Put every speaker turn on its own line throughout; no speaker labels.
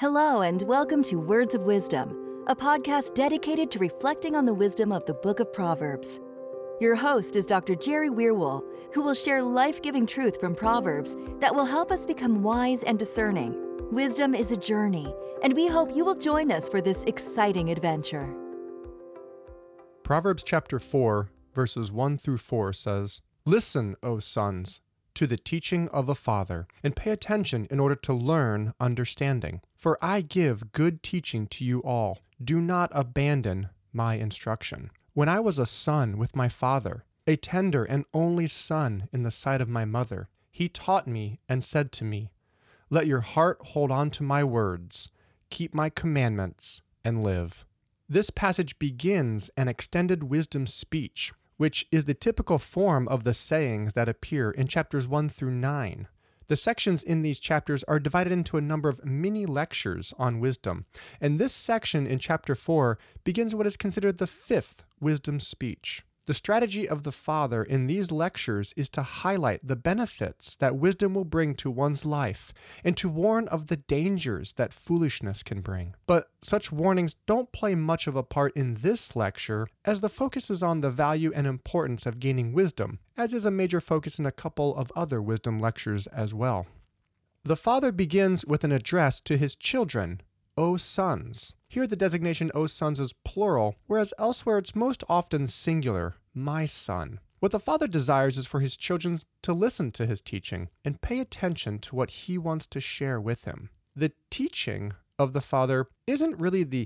Hello, and welcome to Words of Wisdom, a podcast dedicated to reflecting on the wisdom of the Book of Proverbs. Your host is Dr. Jerry Weirwool, who will share life-giving truth from Proverbs that will help us become wise and discerning. Wisdom is a journey, and we hope you will join us for this exciting adventure.
Proverbs chapter 4, verses 1 through 4 says, "Listen, O sons, to the teaching of a father, and pay attention in order to learn understanding. For I give good teaching to you all. Do not abandon my instruction. When I was a son with my father, a tender and only son in the sight of my mother, he taught me and said to me, let your heart hold on to my words, keep my commandments, and live." This passage begins an extended wisdom speech, which is the typical form of the sayings that appear in chapters 1 through 9. The sections in these chapters are divided into a number of mini lectures on wisdom, and this section in chapter 4 begins what is considered the fifth wisdom speech. The strategy of the father in these lectures is to highlight the benefits that wisdom will bring to one's life and to warn of the dangers that foolishness can bring. But such warnings don't play much of a part in this lecture, as the focus is on the value and importance of gaining wisdom, as is a major focus in a couple of other wisdom lectures as well. The father begins with an address to his children, O sons. Here the designation O sons is plural, whereas elsewhere it's most often singular, my son. What the father desires is for his children to listen to his teaching and pay attention to what he wants to share with him. The teaching of the father isn't really the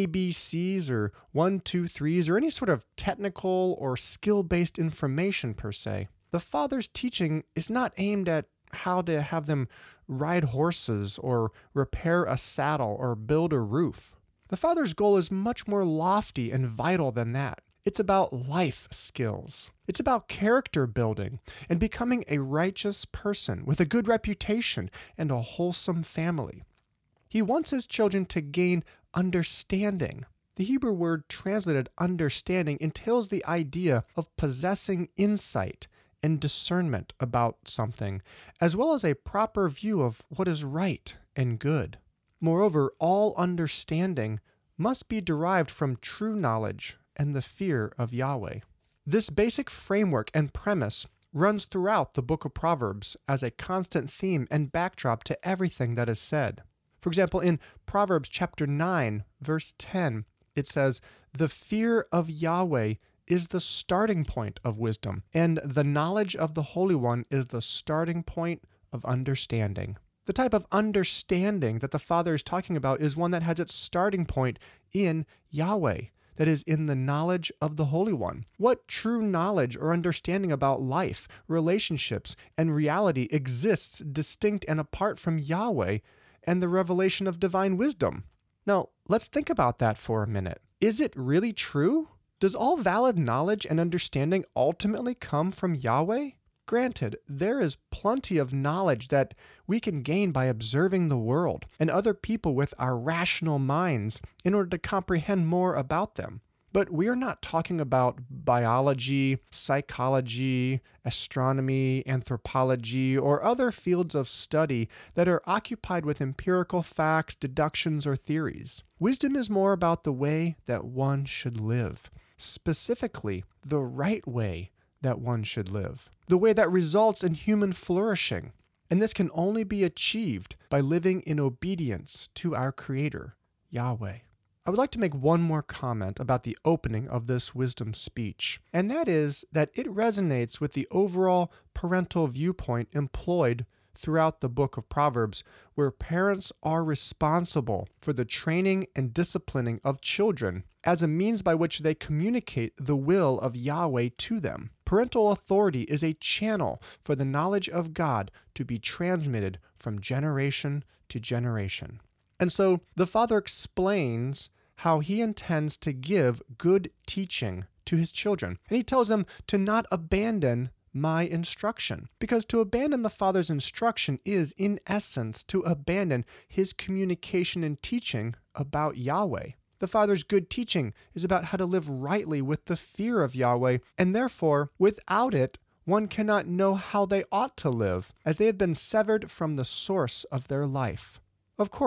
ABCs or 1, 2, 3s or any sort of technical or skill-based information per se. The father's teaching is not aimed at how to have them ride horses or repair a saddle or build a roof. The father's goal is much more lofty and vital than that. It's about life skills. It's about character building and becoming a righteous person with a good reputation and a wholesome family. He wants his children to gain understanding. The Hebrew word translated understanding entails the idea of possessing insight and discernment about something, as well as a proper view of what is right and good. Moreover, all understanding must be derived from true knowledge and the fear of Yahweh. This basic framework and premise runs throughout the book of Proverbs as a constant theme and backdrop to everything that is said. For example, in Proverbs chapter 9, verse 10, it says, "The fear of Yahweh is the starting point of wisdom, and the knowledge of the Holy One is the starting point of understanding." The type of understanding that the Father is talking about is one that has its starting point in Yahweh, that is, in the knowledge of the Holy One. What true knowledge or understanding about life, relationships, and reality exists distinct and apart from Yahweh and the revelation of divine wisdom? Now, let's think about that for a minute. Is it really true? Does all valid knowledge and understanding ultimately come from Yahweh? Granted, there is plenty of knowledge that we can gain by observing the world and other people with our rational minds in order to comprehend more about them. But we are not talking about biology, psychology, astronomy, anthropology, or other fields of study that are occupied with empirical facts, deductions, or theories. Wisdom is more about the way that one should live. Specifically, the right way that one should live, the way that results in human flourishing. And this can only be achieved by living in obedience to our Creator, Yahweh. I would like to make one more comment about the opening of this wisdom speech, and that is that it resonates with the overall parental viewpoint employed throughout the book of Proverbs, where parents are responsible for the training and disciplining of children as a means by which they communicate the will of Yahweh to them. Parental authority is a channel for the knowledge of God to be transmitted from generation to generation. And so the father explains how he intends to give good teaching to his children. And he tells them to not abandon my instruction. Because to abandon the Father's instruction is, in essence, to abandon his communication and teaching about Yahweh. The Father's good teaching is about how to live rightly with the fear of Yahweh, and therefore, without it, one cannot know how they ought to live, as they have been severed from the source of their life. Of course,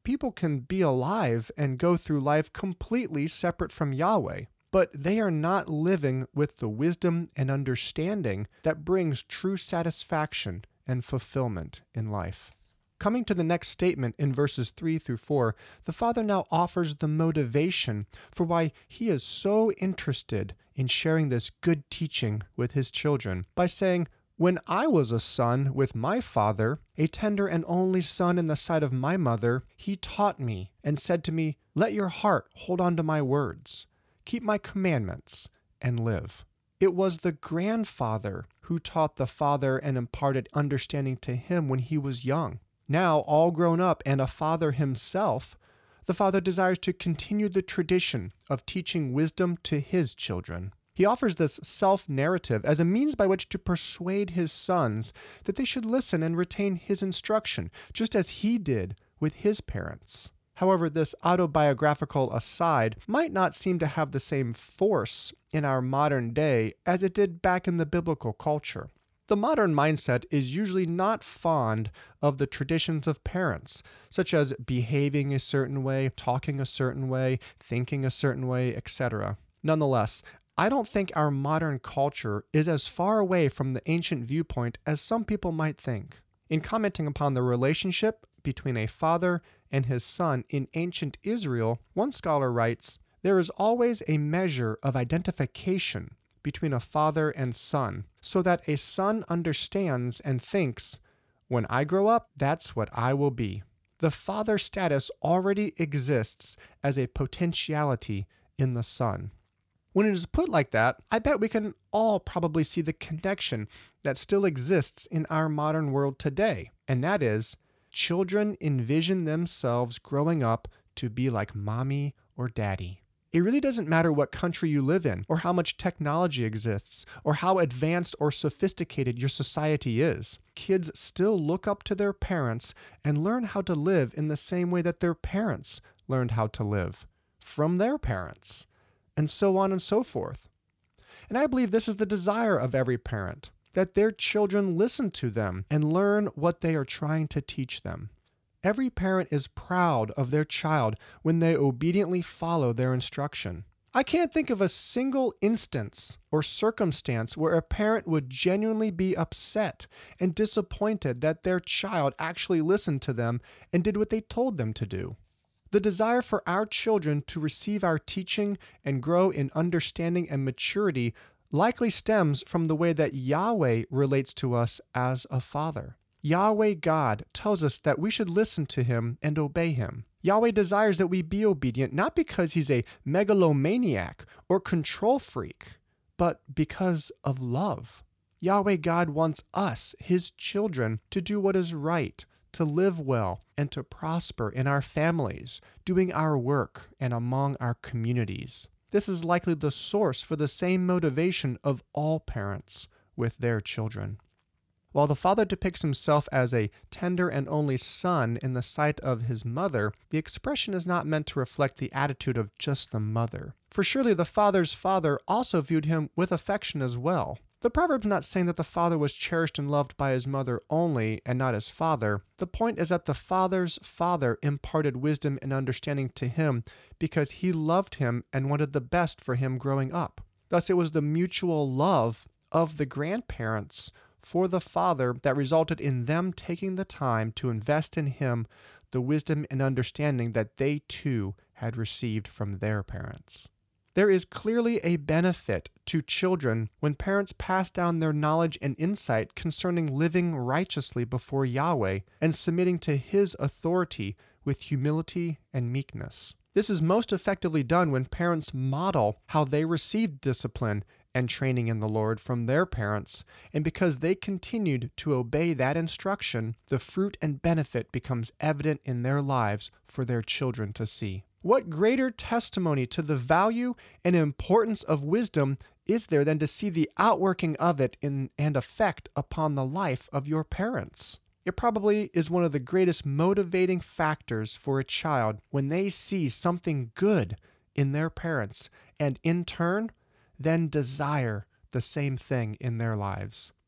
people can be alive and go through life completely separate from Yahweh, but they are not living with the wisdom and understanding that brings true satisfaction and fulfillment in life. Coming to the next statement in verses 3 through 4, the Father now offers the motivation for why he is so interested in sharing this good teaching with his children by saying, "When I was a son with my father, a tender and only son in the sight of my mother, he taught me and said to me, 'Let your heart hold on to my words. Keep my commandments and live.'" It was the grandfather who taught the father and imparted understanding to him when he was young. Now, all grown up and a father himself, the father desires to continue the tradition of teaching wisdom to his children. He offers this self-narrative as a means by which to persuade his sons that they should listen and retain his instruction, just as he did with his parents. However, this autobiographical aside might not seem to have the same force in our modern day as it did back in the biblical culture. The modern mindset is usually not fond of the traditions of parents, such as behaving a certain way, talking a certain way, thinking a certain way, etc. Nonetheless, I don't think our modern culture is as far away from the ancient viewpoint as some people might think. In commenting upon the relationship between a father and his son in ancient Israel, one scholar writes, "There is always a measure of identification between a father and son, so that a son understands and thinks, 'When I grow up, that's what I will be.' The father status already exists as a potentiality in the son." When it is put like that, I bet we can all probably see the connection that still exists in our modern world today, and that is, children envision themselves growing up to be like mommy or daddy. It really doesn't matter what country you live in, or how much technology exists, or how advanced or sophisticated your society is. Kids still look up to their parents and learn how to live in the same way that their parents learned how to live from their parents, and so on and so forth. And I believe this is the desire of every parent, that their children listen to them and learn what they are trying to teach them. Every parent is proud of their child when they obediently follow their instruction. I can't think of a single instance or circumstance where a parent would genuinely be upset and disappointed that their child actually listened to them and did what they told them to do. The desire for our children to receive our teaching and grow in understanding and maturity likely stems from the way that Yahweh relates to us as a father. Yahweh God tells us that we should listen to him and obey him. Yahweh desires that we be obedient not because he's a megalomaniac or control freak, but because of love. Yahweh God wants us, his children, to do what is right, to live well, and to prosper in our families, doing our work, and among our communities. This is likely the source for the same motivation of all parents with their children. While the father depicts himself as a tender and only son in the sight of his mother, the expression is not meant to reflect the attitude of just the mother. For surely the father's father also viewed him with affection as well. The proverb is not saying that the father was cherished and loved by his mother only and not his father. The point is that the father's father imparted wisdom and understanding to him because he loved him and wanted the best for him growing up. Thus, it was the mutual love of the grandparents for the father that resulted in them taking the time to invest in him the wisdom and understanding that they too had received from their parents. There is clearly a benefit to children when parents pass down their knowledge and insight concerning living righteously before Yahweh and submitting to his authority with humility and meekness. This is most effectively done when parents model how they received discipline and training in the Lord from their parents, and because they continued to obey that instruction, the fruit and benefit becomes evident in their lives for their children to see. What greater testimony to the value and importance of wisdom is there than to see the outworking of it and effect upon the life of your parents? It probably is one of the greatest motivating factors for a child when they see something good in their parents and in turn, then desire the same thing in their lives.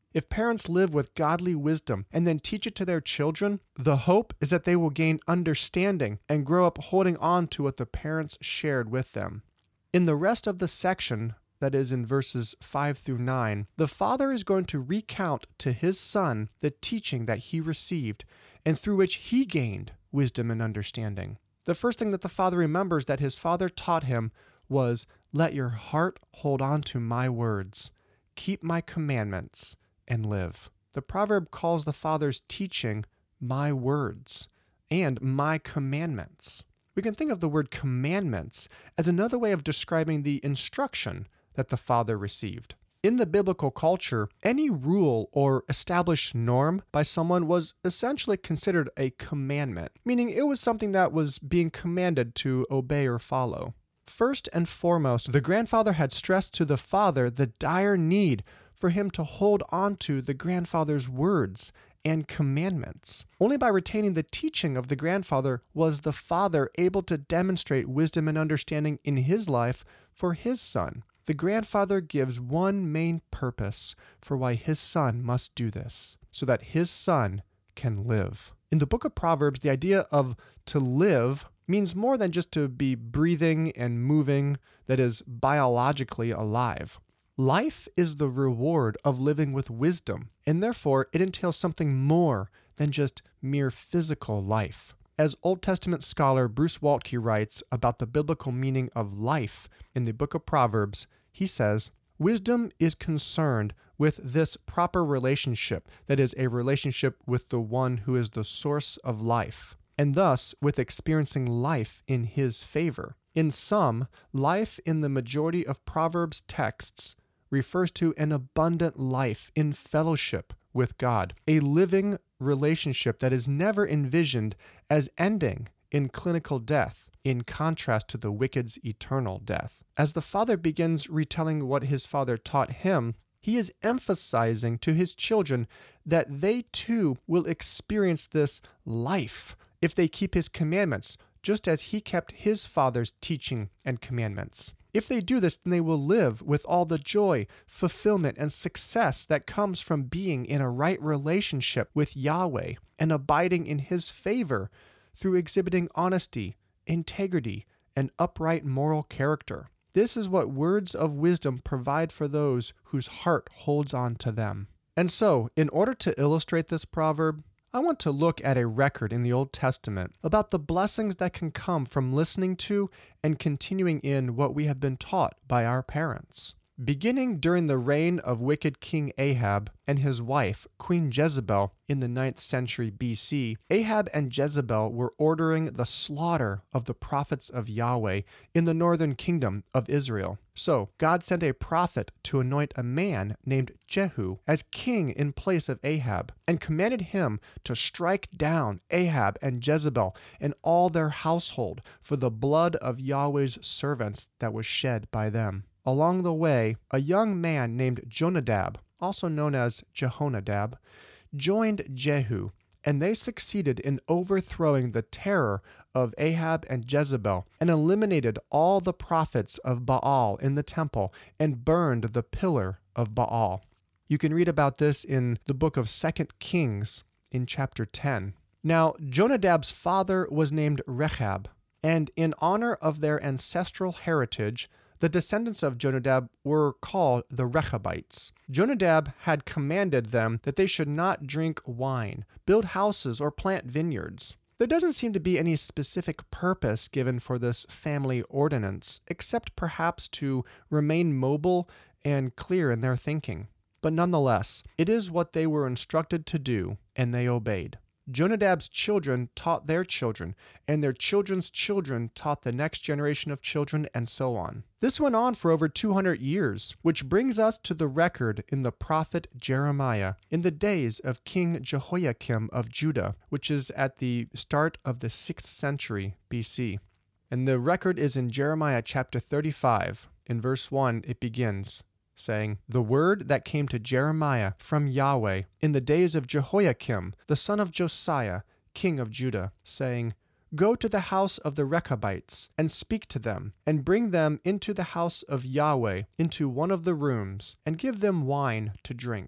If parents live with godly wisdom and then teach it to their children, the hope is that they will gain understanding and grow up holding on to what the parents shared with them. In the rest of the section, that is in verses 5 through 9, the father is going to recount to his son the teaching that he received and through which he gained wisdom and understanding. The first thing that the father remembers that his father taught him was, "Let your heart hold on to my words, keep my commandments, and live." The proverb calls the father's teaching my words and my commandments. We can think of the word commandments as another way of describing the instruction that the father received. In the biblical culture, any rule or established norm by someone was essentially considered a commandment, meaning it was something that was being commanded to obey or follow. First and foremost, the grandfather had stressed to the father the dire need for him to hold on to the grandfather's words and commandments. Only by retaining the teaching of the grandfather was the father able to demonstrate wisdom and understanding in his life for his son. The grandfather gives one main purpose for why his son must do this, so that his son can live. In the book of Proverbs, the idea of to live means more than just to be breathing and moving, that is, biologically alive. Life is the reward of living with wisdom, and therefore it entails something more than just mere physical life. As Old Testament scholar Bruce Waltke writes about the biblical meaning of life in the book of Proverbs, he says, "Wisdom is concerned with this proper relationship, that is, a relationship with the one who is the source of life, and thus with experiencing life in his favor." In sum, life in the majority of Proverbs texts refers to an abundant life in fellowship with God, a living relationship that is never envisioned as ending in clinical death, in contrast to the wicked's eternal death. As the father begins retelling what his father taught him, he is emphasizing to his children that they too will experience this life if they keep his commandments, just as he kept his father's teaching and commandments. If they do this, then they will live with all the joy, fulfillment, and success that comes from being in a right relationship with Yahweh and abiding in his favor through exhibiting honesty, integrity, and upright moral character. This is what words of wisdom provide for those whose heart holds on to them. And so, in order to illustrate this proverb, I want to look at a record in the Old Testament about the blessings that can come from listening to and continuing in what we have been taught by our parents. Beginning during the reign of wicked King Ahab and his wife, Queen Jezebel, in the 9th century BC, Ahab and Jezebel were ordering the slaughter of the prophets of Yahweh in the northern kingdom of Israel. So God sent a prophet to anoint a man named Jehu as king in place of Ahab, and commanded him to strike down Ahab and Jezebel and all their household for the blood of Yahweh's servants that was shed by them. Along the way, a young man named Jonadab, also known as Jehonadab, joined Jehu, and they succeeded in overthrowing the terror of Ahab and Jezebel and eliminated all the prophets of Baal in the temple and burned the pillar of Baal. You can read about this in the book of 2 Kings in chapter 10. Now, Jonadab's father was named Rechab, and in honor of their ancestral heritage, the descendants of Jonadab were called the Rechabites. Jonadab had commanded them that they should not drink wine, build houses, or plant vineyards. There doesn't seem to be any specific purpose given for this family ordinance, except perhaps to remain mobile and clear in their thinking. But nonetheless, it is what they were instructed to do, and they obeyed. Jonadab's children taught their children, and their children's children taught the next generation of children, and so on. This went on for over 200 years, which brings us to the record in the prophet Jeremiah in the days of King Jehoiakim of Judah, which is at the start of the 6th century BC. And the record is in Jeremiah chapter 35. In verse 1, it begins, saying, "The word that came to Jeremiah from Yahweh in the days of Jehoiakim, the son of Josiah, king of Judah, saying, Go to the house of the Rechabites, and speak to them, and bring them into the house of Yahweh, into one of the rooms, and give them wine to drink.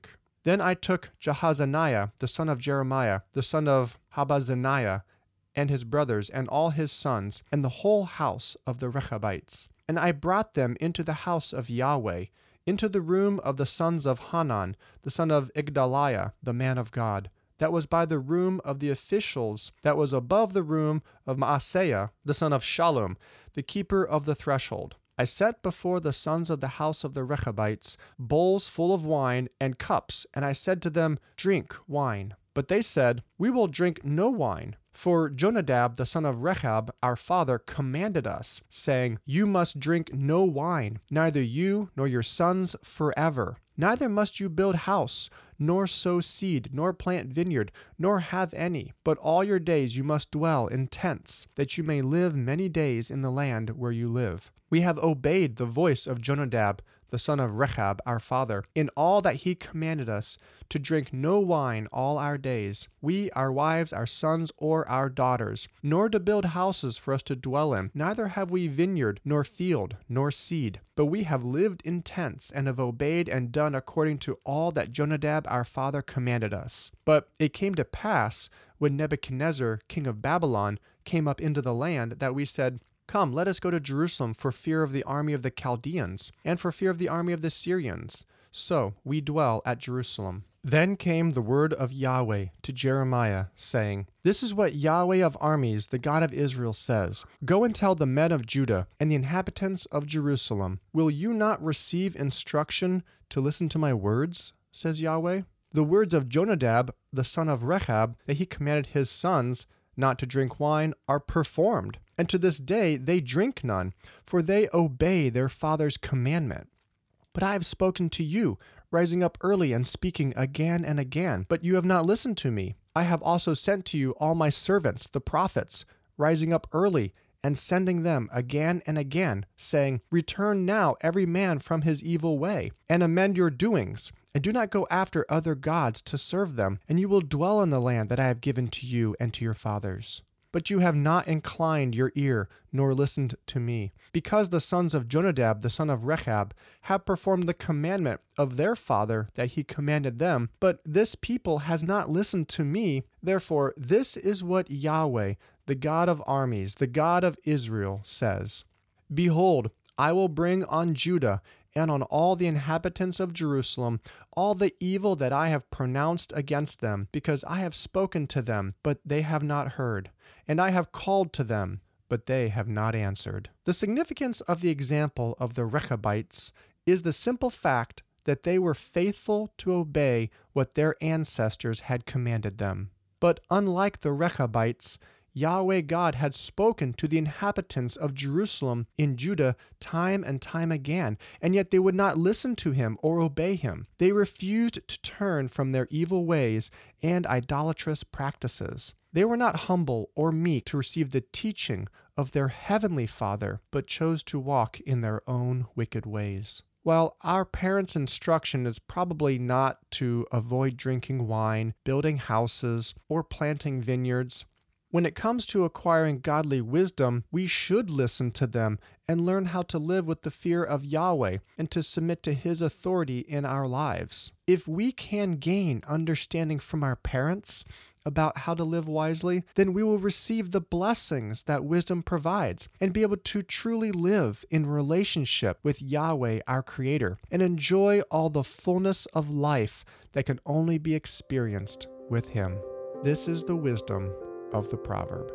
Then I took Jahazaniah, the son of Jeremiah, the son of Habazaniah, and his brothers, and all his sons, and the whole house of the Rechabites. And I brought them into the house of Yahweh, into the room of the sons of Hanan, the son of Igdaliah, the man of God, that was by the room of the officials, that was above the room of Maaseiah, the son of Shallum, the keeper of the threshold. I set before the sons of the house of the Rechabites bowls full of wine and cups, and I said to them, Drink wine. But they said, We will drink no wine. For Jonadab, the son of Rechab, our father, commanded us, saying, You must drink no wine, neither you nor your sons forever. Neither must you build house, nor sow seed, nor plant vineyard, nor have any. But all your days you must dwell in tents, that you may live many days in the land where you live. We have obeyed the voice of Jonadab, the son of Rechab, our father, in all that he commanded us, to drink no wine all our days, we, our wives, our sons, or our daughters, nor to build houses for us to dwell in. Neither have we vineyard, nor field, nor seed. But we have lived in tents, and have obeyed and done according to all that Jonadab our father commanded us. But it came to pass, when Nebuchadnezzar, king of Babylon, came up into the land, that we said, Come, let us go to Jerusalem for fear of the army of the Chaldeans, and for fear of the army of the Syrians. So we dwell at Jerusalem. Then came the word of Yahweh to Jeremiah, saying, This is what Yahweh of armies, the God of Israel, says. Go and tell the men of Judah and the inhabitants of Jerusalem, Will you not receive instruction to listen to my words, says Yahweh? The words of Jonadab, the son of Rechab, that he commanded his sons not to drink wine, are performed. And to this day they drink none, for they obey their father's commandment. But I have spoken to you, rising up early and speaking again and again, but you have not listened to me. I have also sent to you all my servants, the prophets, rising up early and sending them again and again, saying, Return now every man from his evil way, and amend your doings, and do not go after other gods to serve them, and you will dwell in the land that I have given to you and to your fathers. But you have not inclined your ear, nor listened to me, because the sons of Jonadab, the son of Rechab, have performed the commandment of their father that he commanded them. But this people has not listened to me. Therefore, this is what Yahweh, the God of armies, the God of Israel, says. Behold, I will bring on Judah and on all the inhabitants of Jerusalem all the evil that I have pronounced against them, because I have spoken to them, but they have not heard, and I have called to them, but they have not answered. The significance of the example of the Rechabites is the simple fact that they were faithful to obey what their ancestors had commanded them. But unlike the Rechabites, Yahweh God had spoken to the inhabitants of Jerusalem in Judah time and time again, and yet they would not listen to him or obey him. They refused to turn from their evil ways and idolatrous practices. They were not humble or meek to receive the teaching of their heavenly Father, but chose to walk in their own wicked ways. While our parents' instruction is probably not to avoid drinking wine, building houses, or planting vineyards, when it comes to acquiring godly wisdom, we should listen to them and learn how to live with the fear of Yahweh and to submit to his authority in our lives. If we can gain understanding from our parents about how to live wisely, then we will receive the blessings that wisdom provides and be able to truly live in relationship with Yahweh, our Creator, and enjoy all the fullness of life that can only be experienced with him. This is the wisdom of the proverb.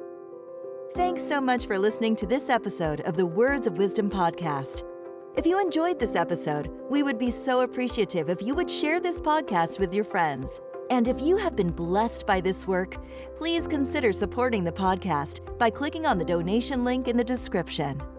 Thanks so much for listening to this episode of the Words of Wisdom podcast. If you enjoyed this episode, we would be so appreciative if you would share this podcast with your friends. And if you have been blessed by this work, please consider supporting the podcast by clicking on the donation link in the description.